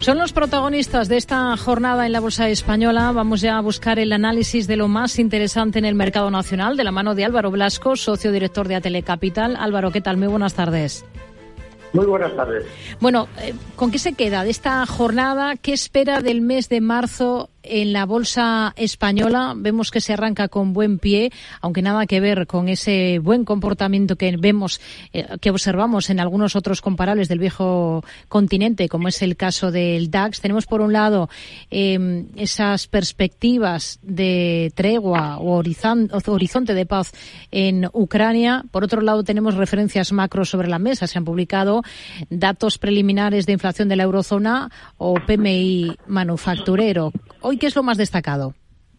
Son los protagonistas de esta jornada en la Bolsa Española. Vamos ya a buscar el análisis de lo más interesante en el mercado nacional, de la mano de Álvaro Blasco, socio director de Atele Capital. Álvaro, ¿qué tal? Muy buenas tardes. Muy buenas tardes. Bueno, ¿con qué se queda de esta jornada? ¿Qué espera del mes de marzo en la Bolsa Española? Vemos que se arranca con buen pie, aunque nada que ver con ese buen comportamiento que vemos, que observamos en algunos otros comparables del viejo continente, como es el caso del DAX. Tenemos por un lado esas perspectivas de tregua o horizonte de paz en Ucrania. Por otro lado, tenemos referencias macro sobre la mesa. Se han publicado datos preliminares de inflación de la eurozona o PMI manufacturero. Hoy, ¿qué es lo más destacado?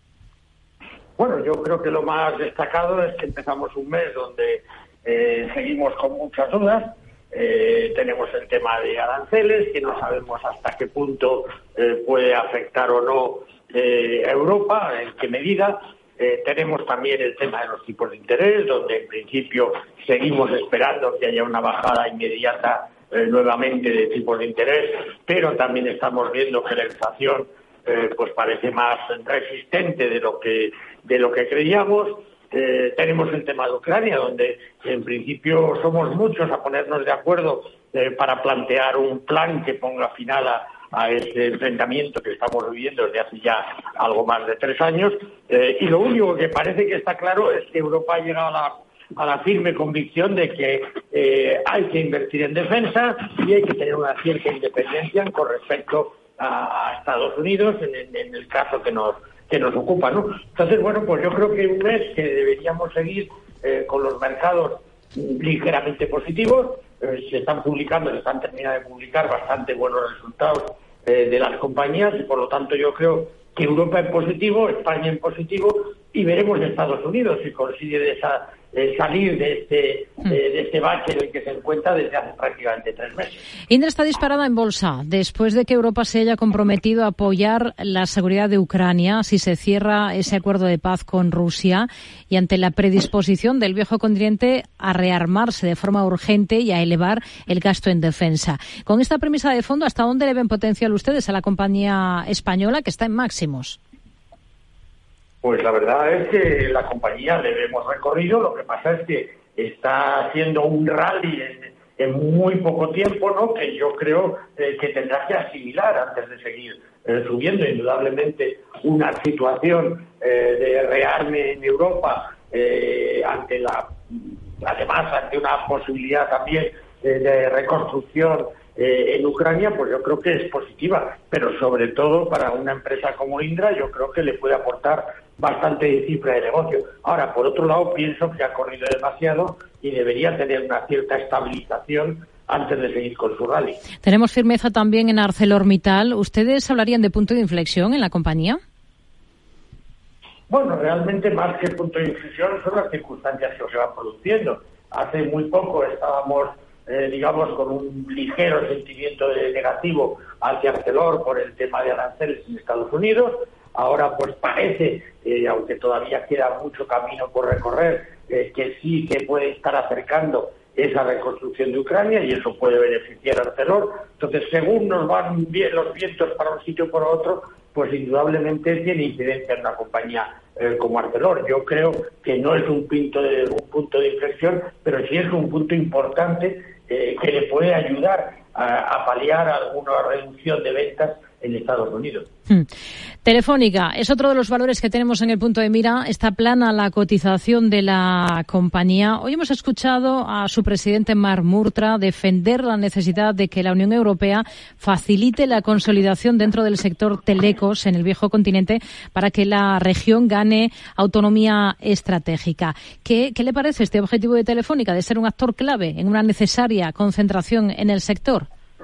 Bueno, yo creo que lo más destacado es que empezamos un mes donde seguimos con muchas dudas. Tenemos el tema de aranceles, que no sabemos hasta qué punto puede afectar o no a Europa, en qué medida. Tenemos también el tema de los tipos de interés, donde en principio seguimos esperando que haya una bajada inmediata nuevamente de tipos de interés, pero también estamos viendo que la inflación pues parece más resistente de lo que creíamos. Tenemos el tema de Ucrania, donde en principio somos muchos a ponernos de acuerdo para plantear un plan que ponga final a este enfrentamiento que estamos viviendo desde hace ya algo más de 3 años. Y lo único que parece que está claro es que Europa ha llegado a la firme convicción de que hay que invertir en defensa y hay que tener una cierta independencia con respecto a Estados Unidos en el caso que nos ocupa, ¿no? Entonces, bueno, pues yo creo que un mes que deberíamos seguir con los mercados ligeramente positivos. Se están terminando de publicar bastante buenos resultados de las compañías y por lo tanto yo creo que Europa en positivo, España en positivo y veremos Estados Unidos si consigue salir de este bache en el que se encuentra desde hace prácticamente 3 meses. Indra está disparada en bolsa después de que Europa se haya comprometido a apoyar la seguridad de Ucrania si se cierra ese acuerdo de paz con Rusia y ante la predisposición del viejo continente a rearmarse de forma urgente y a elevar el gasto en defensa. Con esta premisa de fondo, ¿hasta dónde le ven potencial ustedes a la compañía española que está en máximos? Pues la verdad es que la compañía le vemos recorrido, lo que pasa es que está haciendo un rally en muy poco tiempo, ¿no? Que yo creo que tendrá que asimilar antes de seguir subiendo. Indudablemente una situación de rearme en Europa además ante una posibilidad también de reconstrucción en Ucrania, pues yo creo que es positiva, pero sobre todo para una empresa como Indra yo creo que le puede aportar bastante cifra de negocio. Ahora, por otro lado, pienso que ha corrido demasiado y debería tener una cierta estabilización antes de seguir con su rally. Tenemos firmeza también en ArcelorMittal. ¿Ustedes hablarían de punto de inflexión en la compañía? Bueno, realmente más que punto de inflexión son las circunstancias que se van produciendo. Hace muy poco estábamos con un ligero sentimiento negativo hacia Arcelor por el tema de aranceles en Estados Unidos. Ahora pues parece, aunque todavía queda mucho camino por recorrer, que sí que puede estar acercando esa reconstrucción de Ucrania y eso puede beneficiar a Arcelor. Entonces, según nos van los vientos para un sitio o para otro, pues indudablemente tiene incidencia en una compañía como Arcelor. Yo creo que no es un punto de inflexión, pero sí es un punto importante que le puede ayudar a paliar alguna reducción de ventas en Estados Unidos. Telefónica es otro de los valores que tenemos en el punto de mira. Está plana la cotización de la compañía. Hoy hemos escuchado a su presidente Mark Murtra defender la necesidad de que la Unión Europea facilite la consolidación dentro del sector telecos en el viejo continente para que la región gane autonomía estratégica. ¿Qué le parece este objetivo de Telefónica de ser un actor clave en una necesaria concentración en el sector?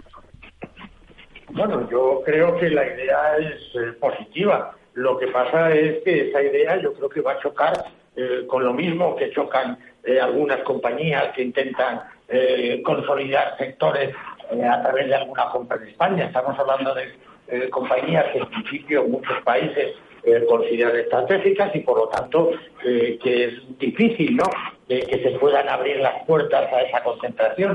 Bueno, yo creo que la idea es positiva. Lo que pasa es que esa idea yo creo que va a chocar con lo mismo que chocan algunas compañías que intentan consolidar sectores a través de alguna compra en España. Estamos hablando de compañías que en principio muchos países consideran estratégicas y por lo tanto que es difícil, ¿no?, que se puedan abrir las puertas a esa concentración.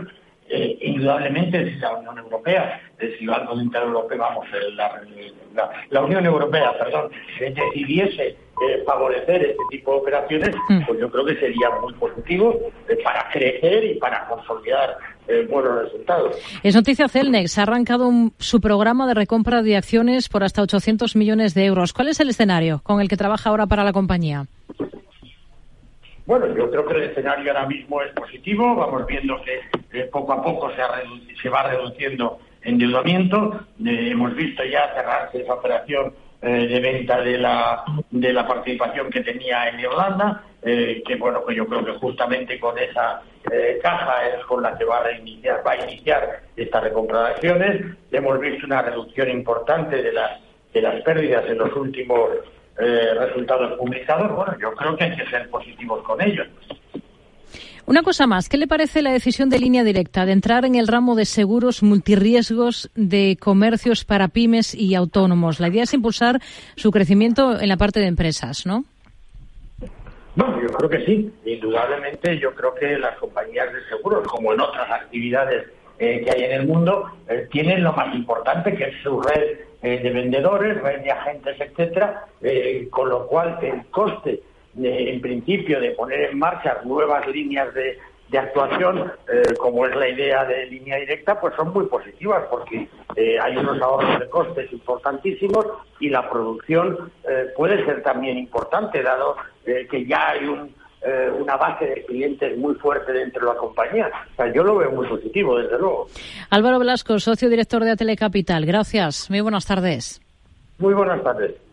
Indudablemente, si la Unión Europea, si el Banco Central Europeo, la Unión Europea, decidiese favorecer este tipo de operaciones, pues yo creo que sería muy positivo para crecer y para consolidar buenos resultados. Es noticia, Cellnex ha arrancado su programa de recompra de acciones por hasta 800 millones de euros. ¿Cuál es el escenario con el que trabaja ahora para la compañía? Bueno, yo creo que el escenario ahora mismo es positivo. Vamos viendo que poco a poco se va reduciendo endeudamiento. Hemos visto ya cerrarse esa operación de venta de la participación que tenía en Irlanda, que yo creo que justamente con esa caja es con la que va a iniciar esta recompra de acciones. Hemos visto una reducción importante de las pérdidas en los últimos resultados publicados. Bueno, yo creo que hay que ser positivos con ellos. Una cosa más, ¿qué le parece la decisión de Línea Directa de entrar en el ramo de seguros multirriesgos de comercios para pymes y autónomos? La idea es impulsar su crecimiento en la parte de empresas, ¿no? Bueno, yo creo que sí. Indudablemente, yo creo que las compañías de seguros, como en otras actividades que hay en el mundo, tienen lo más importante, que es su red de vendedores, red de agentes, etcétera, con lo cual el coste en principio de poner en marcha nuevas líneas de actuación, como es la idea de Línea Directa, pues son muy positivas, porque hay unos ahorros de costes importantísimos y la producción puede ser también importante, dado que ya hay una base de clientes muy fuerte dentro de la compañía. O sea, yo lo veo muy positivo, desde luego. Álvaro Velasco, socio director de Atele Capital. Gracias. Muy buenas tardes. Muy buenas tardes.